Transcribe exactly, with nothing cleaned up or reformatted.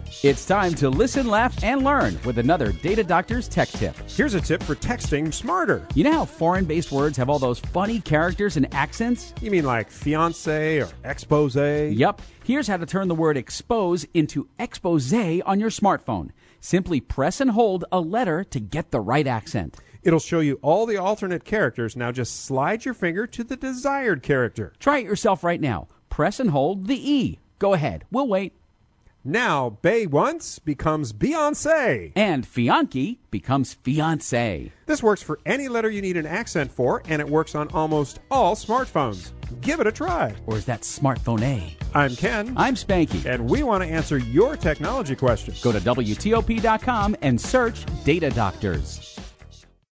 It's time to listen, laugh, and learn with another Data Doctor's Tech Tip. Here's a tip for texting smarter. You know how foreign-based words have all those funny characters and accents? You mean like fiancé or exposé? Yep. Here's how to turn the word expose into exposé on your smartphone. Simply press and hold a letter to get the right accent. It'll show you all the alternate characters. Now just slide your finger to the desired character. Try it yourself right now. Press and hold the E. Go ahead. We'll wait. Now, Bay once becomes Beyonce. And Fianchi becomes fiancé. This works for any letter you need an accent for, and it works on almost all smartphones. Give it a try. Or is that smartphone A? I'm Ken. I'm Spanky. And we want to answer your technology questions. Go to W T O P dot com and search Data Doctors.